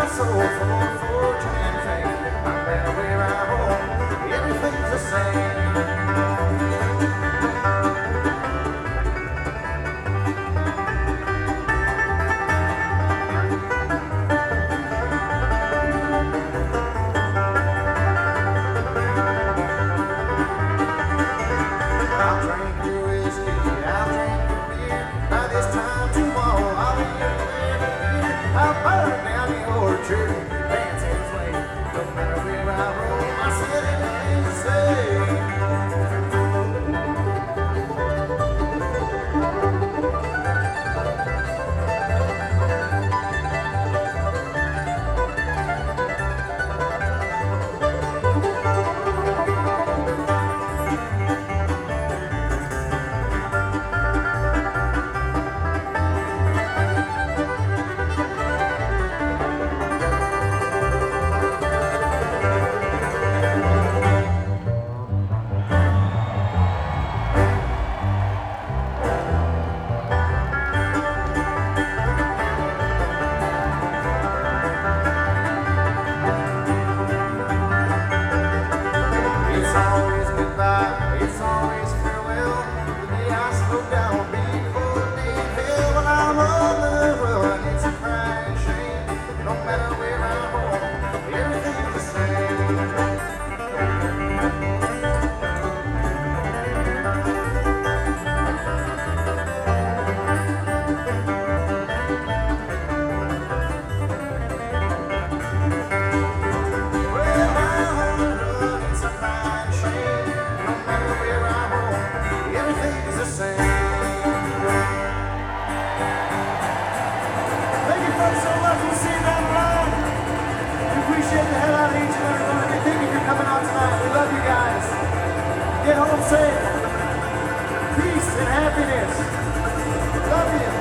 soul for fortune and fame. No matter where I roam, everything's the same. I'll drink your whiskey, I'll drink your beer. By this time tomorrow, I'll be here. I'll burn down the orchard, dance his way. No matter where I roam, I said anything to say. It's always goodbye, it's always farewell. The day I slow down before day hell. When I'm on the run, it's a crying shame. No matter where I roam, everything's the same. Well, I'm on the run, it's a crying shame. No matter where I roam, everything's the same. Thank you folks so much. We'll see you down the line. We appreciate the hell out of each and every one of you. Thank you for coming out tonight. We love you guys. Get home safe. Peace and happiness. Love you.